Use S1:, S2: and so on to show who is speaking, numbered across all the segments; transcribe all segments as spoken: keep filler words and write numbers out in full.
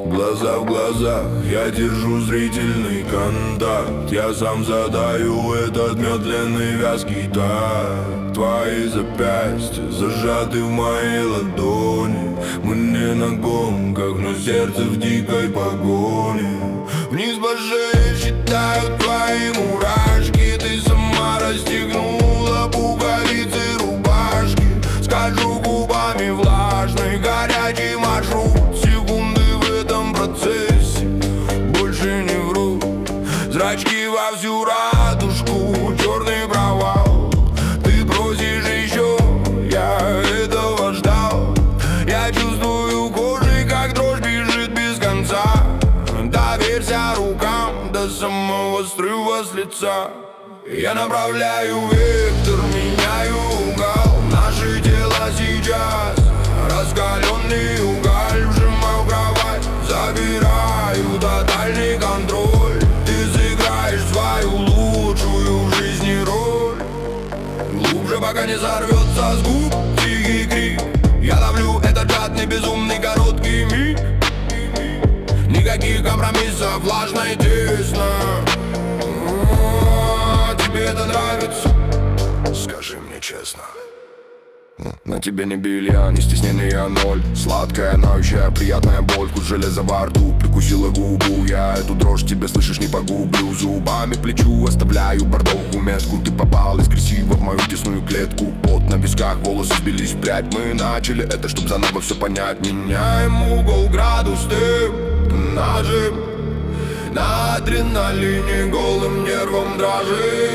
S1: Глаза в глазах, я держу зрительный контакт. Я сам задаю этот медленный вязкий такт. Твои запястья зажаты в моей ладони. Мы не на гонках, но сердце в дикой погоне. Вниз по шее считают твои мурашки. Ты сама расстегнула пуговицы рубашки. Скажу губами влажный, горячий маршрут. Секунды в этом процессе больше не врут. Зрачки во всю радужку, черный провал. Ты просишь еще, я этого ждал. Я чувствую кожей, как дрожь бежит без конца. Доверься рукам до самого срыва с лица. Я направляю вектор, меняю угол. Наши тела сейчас раскаленный уголь. Вжимаю в кровать, забираю тотальный контроль. Ты сыграешь свою лучшую в жизни роль. Глубже, пока не сорвется с губ тихий крик. Я ловлю этот жадный, безумный, короткий миг. Никаких компромиссов, влажно и тесно. Тебе это нравится? Скажи мне честно. На тебе не белья, не стеснение ноль. Сладкая, ноющая, приятная боль. Вкус железа во рту, прикусила губу. Я эту дрожь тебе, слышишь, не погублю. Зубами плечу, оставляю бордовую метку. Ты попалась красиво в мою тесную клетку. Пот на висках, волосы сбились в прядь. Мы начали это, чтоб заново все понять. Меняем угол, градус, ты нажим. На адреналине голым нервом дрожим.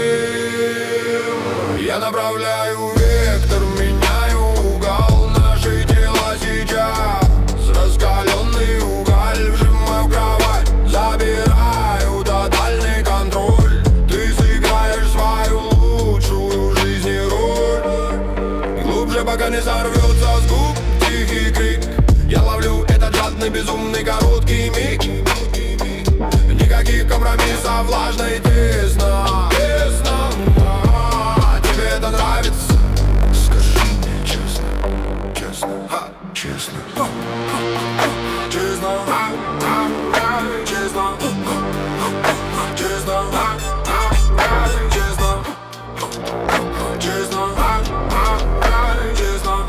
S1: Я направляю вектор, меняю угол. Наши тела сейчас раскаленный уголь. Вжимаю в кровать, забираю тотальный контроль. Ты сыграешь свою лучшую в жизни роль. Глубже, пока не сорвется с губ тихий крик. Я ловлю этот жадный, безумный, короткий миг. Никаких компромиссов, влажно и тесно. Тесно. А, тебе это нравится? Скажи мне честно, честно, а, честно, честно, честно, честно, честно, честно, честно.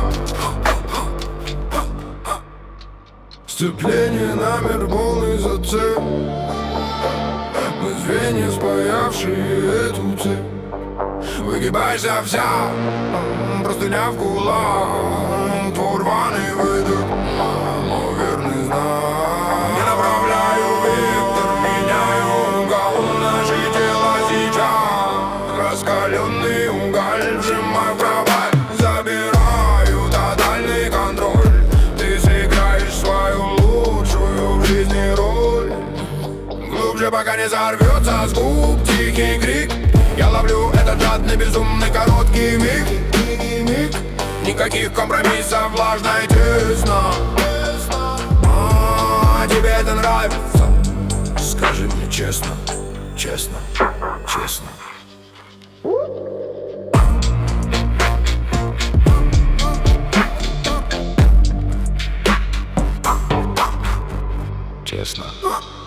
S1: Сцепление, намер, полный зацеп. Мы звенья, спаявшие эту цепь. Выгибайся вся, простыня в кулак. Твой рваный выдох, но верный знак. Я направляю вектор, меняю угол. Наши тела сейчас раскаленный уголь. Вжимаю в кровать, забираю тотальный контроль. Ты сыграешь свою лучшую в жизни роль. Глубже, пока не сорвется с губ тихий крик. Я ловлю этот жадный, безумный, короткий миг. Никаких компромиссов, влажно и тесно. А, тебе это нравится? Скажи мне честно, честно, честно. Честно.